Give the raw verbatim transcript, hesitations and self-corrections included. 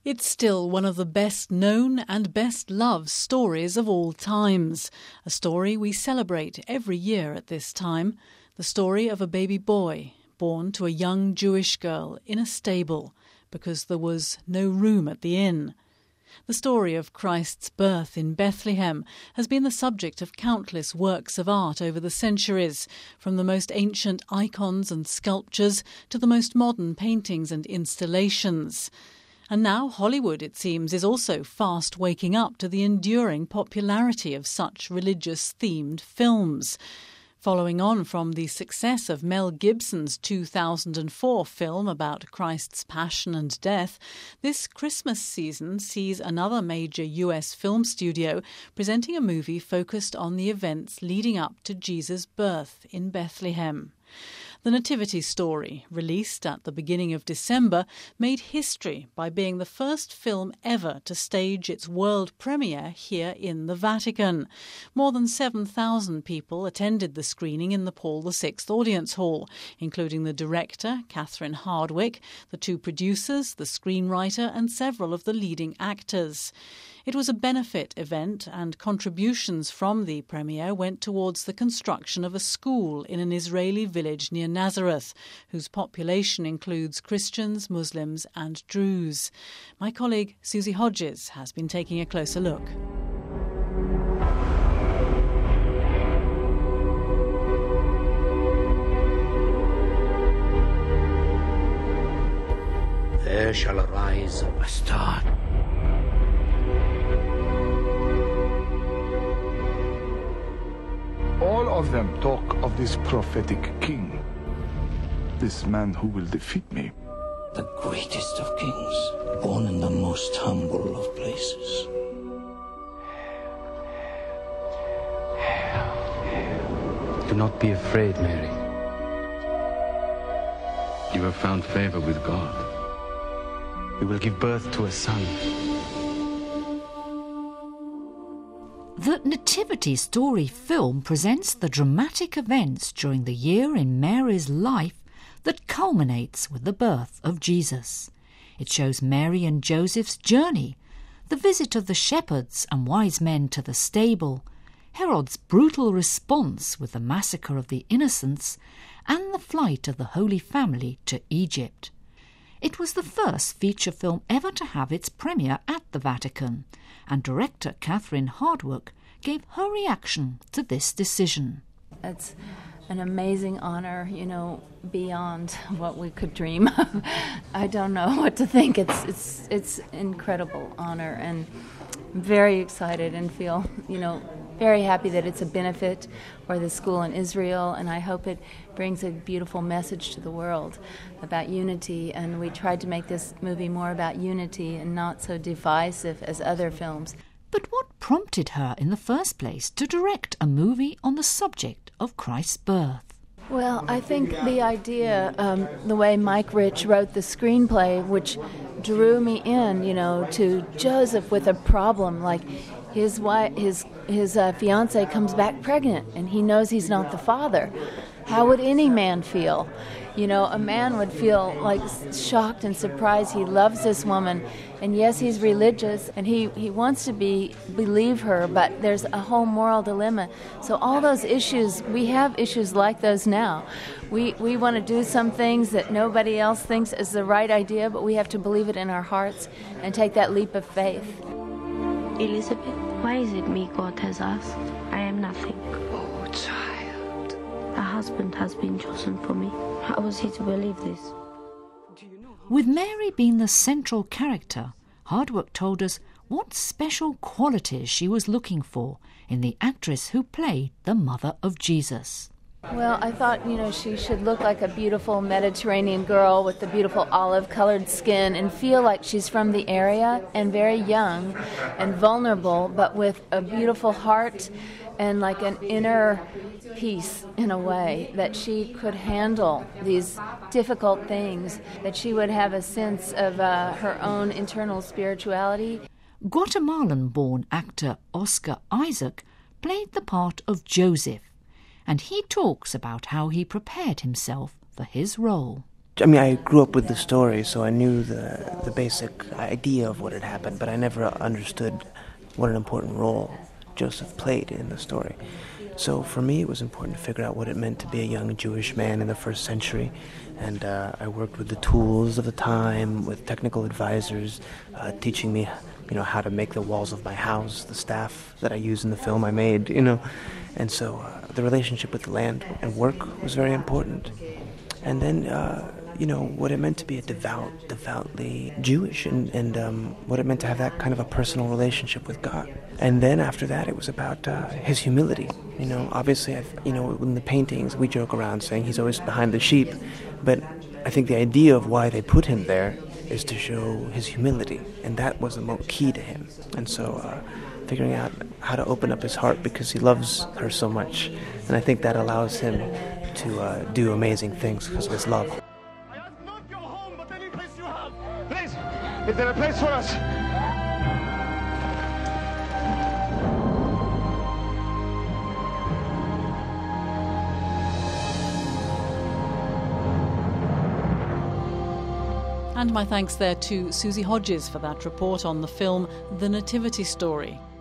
It's still one of the best-known and best-loved stories of all times, a story we celebrate every year at this time, the story of a baby boy born to a young Jewish girl in a stable because there was no room at the inn. The story of Christ's birth in Bethlehem has been the subject of countless works of art over the centuries, from the most ancient icons and sculptures to the most modern paintings and installations. And now Hollywood, it seems, is also fast waking up to the enduring popularity of such religious-themed films. Following on from the success of Mel Gibson's two thousand four film about Christ's passion and death, this Christmas season sees another major U S film studio presenting a movie focused on the events leading up to Jesus' birth in Bethlehem. The Nativity Story, released at the beginning of December, made history by being the first film ever to stage its world premiere here in the Vatican. More than seven thousand people attended the screening in the Paul the Sixth Audience Hall, including the director, Catherine Hardwicke, the two producers, the screenwriter and several of the leading actors. It was a benefit event, and contributions from the premiere went towards the construction of a school in an Israeli village near Nazareth, whose population includes Christians, Muslims and Druze. My colleague Susie Hodges has been taking a closer look. There shall arise a star. All of them talk of this prophetic king, this man who will defeat me. The greatest of kings, born in the most humble of places. Do not be afraid, Mary. You have found favor with God. We will give birth to a son. The Nativity Story film presents the dramatic events during the year in Mary's life that culminates with the birth of Jesus. It shows Mary and Joseph's journey, the visit of the shepherds and wise men to the stable, Herod's brutal response with the massacre of the innocents, and the flight of the Holy Family to Egypt. It was the first feature film ever to have its premiere at the Vatican, and director Catherine Hardwicke gave her reaction to this decision. It's an amazing honor, you know, beyond what we could dream of. I don't know what to think. It's it's it's incredible honor, and I'm very excited and feel, you know, very happy that it's a benefit for the school in Israel, and I hope it brings a beautiful message to the world about unity. And we tried to make this movie more about unity and not so divisive as other films. But what prompted her in the first place to direct a movie on the subject of Christ's birth? Well, I think the idea, um, the way Mike Rich wrote the screenplay, which drew me in, you know, to Joseph with a problem, like his wife, his his uh, fiancée comes back pregnant, and he knows he's not the father. How would any man feel? You know, a man would feel like shocked and surprised. He loves this woman, and yes, he's religious, and he, he wants to be believe her, but there's a whole moral dilemma. So all those issues, we have issues like those now. We we want to do some things that nobody else thinks is the right idea, but we have to believe it in our hearts and take that leap of faith. Elizabeth, why is it me God has asked? I am nothing. Oh, child. A husband has been chosen for me. How was he to believe this? With Mary being the central character, Hardwicke told us what special qualities she was looking for in the actress who played the mother of Jesus. Well, I thought, you know, she should look like a beautiful Mediterranean girl with the beautiful olive-colored skin and feel like she's from the area, and very young and vulnerable, but with a beautiful heart and like an inner peace in a way, that she could handle these difficult things, that she would have a sense of uh, her own internal spirituality. Guatemalan-born actor Oscar Isaac played the part of Joseph, and he talks about how he prepared himself for his role. I mean, I grew up with the story, so I knew the the basic idea of what had happened, but I never understood what an important role Joseph played in the story. So for me, it was important to figure out what it meant to be a young Jewish man in the first century. And uh, I worked with the tools of the time, with technical advisors, uh, teaching me, you know, how to make the walls of my house, the staff that I use in the film I made, you know. And so uh, the relationship with the land and work was very important. And then, uh, you know, what it meant to be a devout, devoutly Jewish, and, and um, what it meant to have that kind of a personal relationship with God. And then after that, it was about uh, his humility. You know, obviously, I've, you know, in the paintings, we joke around saying he's always behind the sheep, but I think the idea of why they put him there is to show his humility, and that was the most key to him. And so uh, figuring out how to open up his heart because he loves her so much, and I think that allows him to uh, do amazing things because of his love. I ask not your home, but any place you have. Please, is there a place for us? And my thanks there to Susie Hodges for that report on the film The Nativity Story.